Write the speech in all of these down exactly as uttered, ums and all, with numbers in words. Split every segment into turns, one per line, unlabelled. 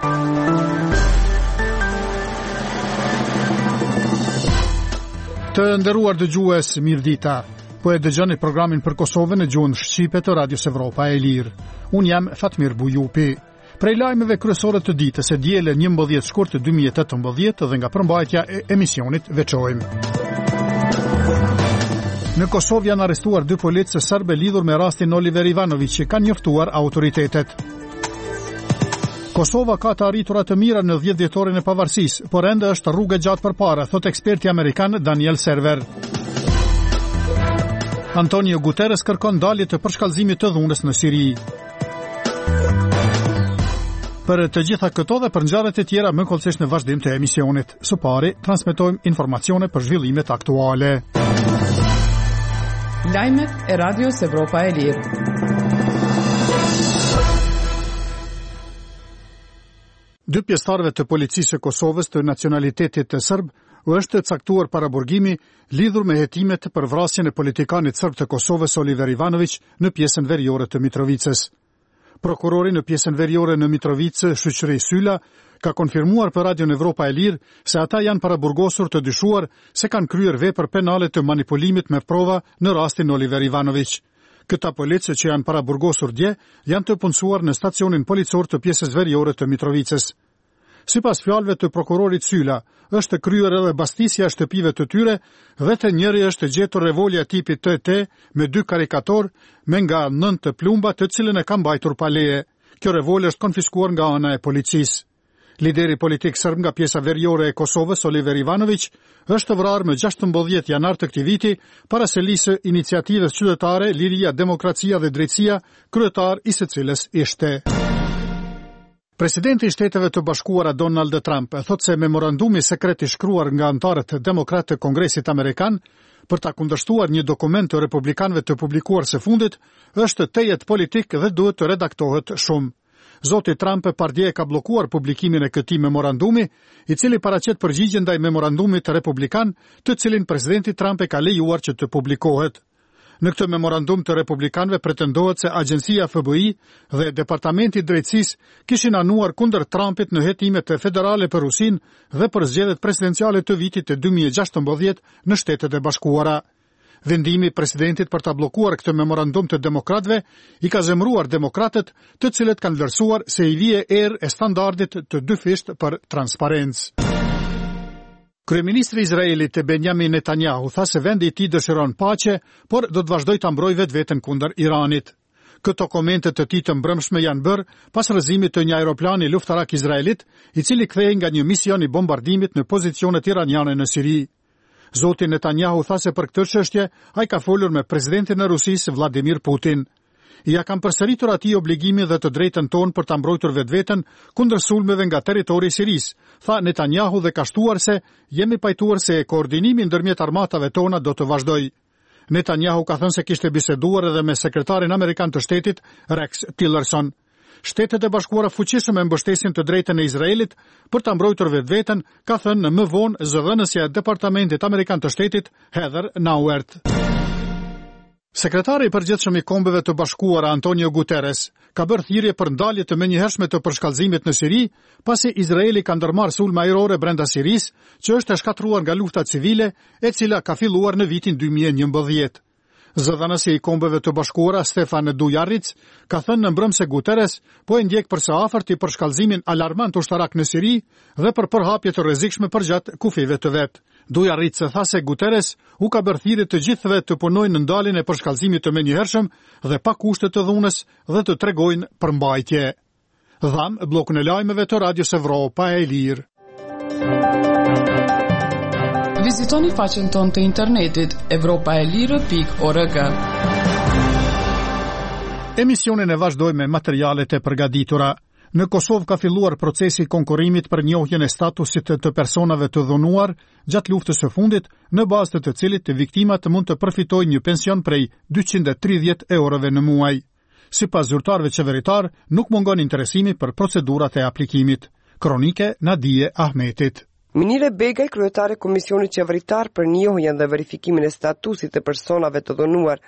Të nderuar dëgjues, mirëdita. Po e dëgjoni programin për Kosovën në gjuhën shqipe të Radios Evropa e Lirë. Unë jam Fatmir Bujupi. Prej lajmeve kryesore të ditës e diele njëmbëdhjetë shkurt dy mijë e tetëmbëdhjetë dhe nga përmbajtja e emisionit veçojmë. Në Kosovë janë arrestuar dy policë serbe lidhur me rastin Oliver Ivanović, që kanë njoftuar autoritetet. Kosova ka të arritura të mira në dhjetë vjetorin e pavarësisë, por ende është rrugë e gjatë përpara, thot eksperti amerikan Daniel Server. Antonio Guterres kërkon dalje të përshkallëzimit të dhunës në Siri. Për të gjitha këto dhe për ngjarjet e tjera më kollësisht në vazhdim të emisionit. Së pari, transmetojmë informacione për zhvillimet aktuale.
Lajmet e Radios Evropa e Lirë.
Dy pjesëtarëve të policisë së Kosovës të nacionalitetit të serb u është caktuar paraburgimi lidhur me hetimet për vrasjen e politikanit serb të Kosovës Oliver Ivanović në pjesën veriore të Mitrovicës. Prokurori në pjesën veriore në Mitrovicë, Shoqëri Syla, ka konfirmuar për Radion Evropa e Lirë se ata janë paraburgosur të dyshuar se kanë kryer vepër penale të manipulimit me prova në rastin Oliver Ivanović. Këta policë që janë paraburgosur dje janë të punësuar në stacionin policor të pjesës veriore të Mitrovicës. Sipas fjalëve të prokurorit Syla, është kryer edhe bastisja e shtëpive të tyre dhe të njëri është gjetur revolja tipi T T me dy karikator me nga nëntë plumba të cilën e ka mbajtur pa leje. Kjo revolë është konfiskuar nga ana e policisë. Lideri politik serb nga pjesa veriore e Kosovës, Oliver Ivanović, është vrarë më gjashtëmbëdhjetë janar të këtij viti para se lisë iniciativës qytetare Liria, Demokracia dhe Drejtësia, kryetar i së cilës ishte. Presidenti i Shteteve të Bashkuara Donald Trump thotë se memorandumi sekret i shkruar nga anëtarët demokratë të Kongresit Amerikan për ta kundërshtuar një dokument të republikanëve të publikuar së fundit është tejet politik dhe duhet të redaktohet shumë. Zoti Trump pardje ka bllokuar publikimin e këtij memorandumi, i cili paraqet përgjigje ndaj memorandumit të republikan, të cilin presidenti Trump e ka lejuar që të publikohet. Në këtë memorandum të republikanëve pretendohet se Agjencia F B I dhe Departamenti i Drejtësisë kishin anuar kundër Trumpit në hetimet e federale për Rusinë dhe për zgjedhjet presidenciale të vitit të dy mijë e gjashtëmbëdhjetë në Shtetet e Bashkuara. Vendimi i presidentit për ta bllokuar këtë memorandum të demokratëve i ka zemëruar demokratët, të cilët kanë vlerësuar se i vije erë e standardit të dyfisht për transparencë. Kryeministri i Izraelit Benjamin Netanyahu tha se vendi i tij dëshiron paqe, por do të vazhdojë ta mbrojë vetveten kundër Iranit. Këto komente të tij të mbrëmshme janë bërë pas rrëzimit të një aeroplani luftarak izraelit, i cili kthehej nga një mision i bombardimit në pozicionet iraniane në Siri. Zoti Netanyahu tha se për këtë çështje ai ka folur me presidentin e Rusisë Vladimir Putin. Ja kam përsëritur atij obligimin dhe të drejtën tonë për ta mbrojtur vetveten kundër sulmeve nga territori i Sirisë, tha Netanyahu dhe ka shtuar se jemi pajtuar se koordinimi ndërmjet armatave tona do të vazhdojë. Netanyahu ka thënë se kishte biseduar edhe me sekretarin amerikan të shtetit Rex Tillerson. Shtetet e Bashkuara fuqishëm e mbështesin të drejtën e Izraelit për ta mbrojtur vetveten, ka thënë në më vonë zëdhënësja e Departamentit Amerikan të Shtetit Heather Nauert. Sekretari i përgjithshëm i Kombeve të Bashkuara Antonio Guterres ka bërë thirrje për ndalje të menjëhershme të përshkallëzimit në Siri, pasi Izraeli ka ndërmarrë sulme ajrore brenda Sirisë, që është e shkatruar nga lufta civile, e cila ka filluar në vitin dy mijë e njëmbëdhjetë. Zëdhënësi i Kombeve të Bashkuara Stefan Dujarric ka thënë në mbrëm se Guterres po e ndjek për së afërt i përshkallëzimin alarmant ushtarak në Siri dhe për përhapje të rrezikshme përgjatë kufive të vet. Dujarric tha se Guterres u ka bërë thirrje të gjithëve të punojnë në ndaljen e përshkallëzimit të menjëhershëm dhe pa kushte të dhunës dhe të tregojnë përmbajtje. Dham bllokun e lajmeve të Radios Evropa e Lirë.
Vizitoni faqen tonë të internetit evropaelire pikë org.
Emisionin e vazhdojmë me materialet e përgatitura. Në Kosovë ka filluar procesi konkurrimit për njohjen e statusit të personave të dhunuar gjatë luftës së fundit, në bazë të të cilit të viktimat mund të përfitojnë një pension prej dyqind e tridhjetë eurove në muaj. Sipas zyrtarëve qeveritar, nuk mungon interesimi për procedurat e aplikimit. Kronike Nadije Ahmetit.
Minire Begaj, kryetare Komisionit Qeveritar për njohjen dhe verifikimin e statusit të personave të dhunuar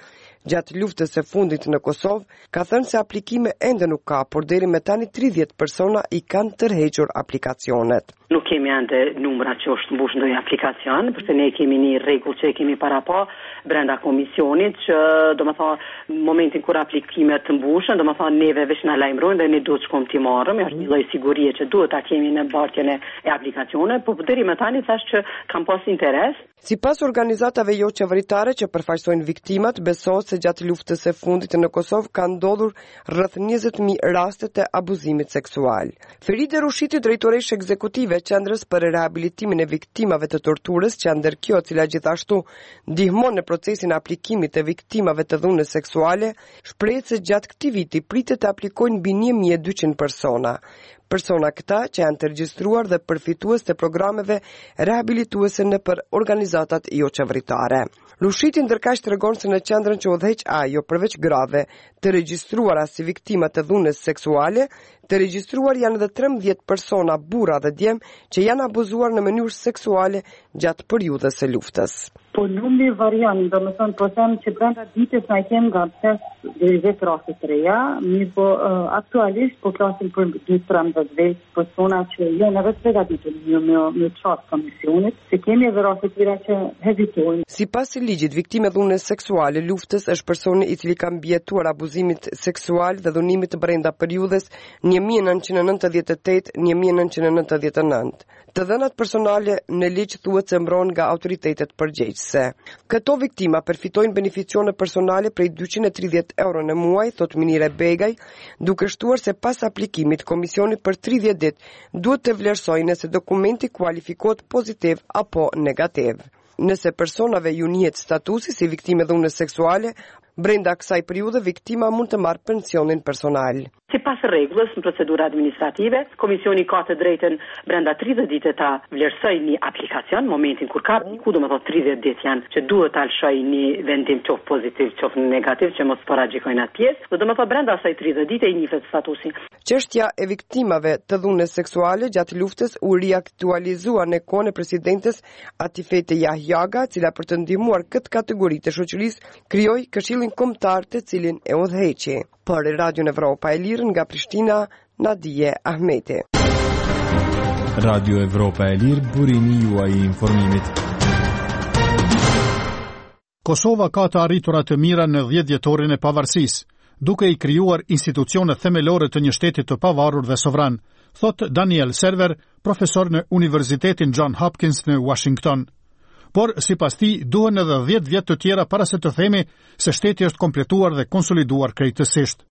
gjatë luftës së fundit në Kosovë, ka thënë se aplikime ende nuk ka, por deri me tani tridhjetë persona i kanë tërhequr aplikacionet.
Nuk kemi ende numra që është mbush ndonjë aplikacion, përse ne kemi një rregull që e kemi para pa brenda komisionit që do të thonë në momentin kur aplikimet të mbushen, do të thonë neve veç na lajmërojnë dhe ne duhet të shkojmë ti marrëm, është një lloj sigurie që duhet ta kemi në bartjen e aplikacioneve, por deri më tani thash që kam pas interes.
Sipas organizatave jo qeveritare që përfaqësojnë viktimat, besohet se gjatë luftës së fundit në Kosovë ka ndodhur rreth njëzet mijë raste të abuzimit seksual. Feride Rushiti, drejtoresh ekzekutive e Qendrës për rehabilitimin e viktimave të torturës, qendër kjo e cila gjithashtu ndihmon në procesin e aplikimit të viktimave të dhunës seksuale, shprehet se gjatë këtij viti pritet të aplikojnë mbi një mijë e dyqind persona. Persona këta që janë të regjistruar dhe përfitues të programeve rehabilituese në për organizatat jo qeveritare. Rushiti ndërkaq tregon se në qendrën që udhëheq ajo përveç grave të regjistruara si viktima të dhunës seksuale, të regjistruar janë edhe trembëdhjetë persona burra dhe djem që janë abuzuar në mënyrë seksuale gjatë periudhës së luftës.
Po numri varion, do më thonë, po them që brenda ditës na kem nga pesë deri në dhjetë raste të reja, mirë po uh, aktualisht po flasim për dy trembëdhjetë persona që janë edhe të përgatitur në me, me çast komisionit, se kemi edhe raste tjera që hezitojnë.
Sipas ligjit, viktime dhunës seksuale luftës është personi i cili ka mbijetuar abuzimit seksual dhe dhunimit të brenda periudhës një mijë e nëntëqind e nëntëdhjetë e tetë - një mijë e nëntëqind e nëntëdhjetë e nëntë. Të dhënat personale në ligj thuhet se mbrohen nga autoritetet përgjegjëse. Këto viktima përfitojnë beneficione personale prej dyqind e tridhjetë euro në muaj, thot Minire Begaj, duke shtuar se pas aplikimit komisioni për tridhjetë ditë duhet të vlerësojë nëse dokumenti kualifikohet pozitiv apo negativ. Nëse personave ju njihet statusi si viktime dhunës seksuale, brenda kësaj periudhe viktima mund të marrë pensionin personal.
Sipas rregullës në procedura administrative, komisioni ka të drejtën brenda tridhjetë ditë ta vlerësojë një aplikacion, në momentin kur ka apliku, do të thotë tridhjetë ditë janë që duhet ta lëshojë një vendim qoftë pozitiv, qoftë negativ, që mos paragjikojnë atë pjesë, do të thotë brenda asaj tridhjetë ditë i njihet statusi.
Çështja e viktimave të dhunës seksuale gjatë luftës u riaktualizua në kohën e presidentes Atifete Jahjaga, e cila për të ndihmuar këtë kategori të shoqërisë krijoi Këshillin Kombëtar, të cilin e udhëheqi. Për Radion Evropa e Lirë nga Prishtina, Nadije Ahmeti.
Radio Evropa e Lirë, burimi juaj i informimit.
Kosova ka të arritura të mira në dhjetë vjetorin e pavarësisë, duke i krijuar institucione themelore të një shteti të pavarur dhe sovran, thot Daniel Server, profesor në Universitetin John Hopkins në Washington. Por, sipas tij, duhen edhe dhjetë vjet të tjera para se të themi se shteti është kompletuar dhe konsoliduar krejtësisht.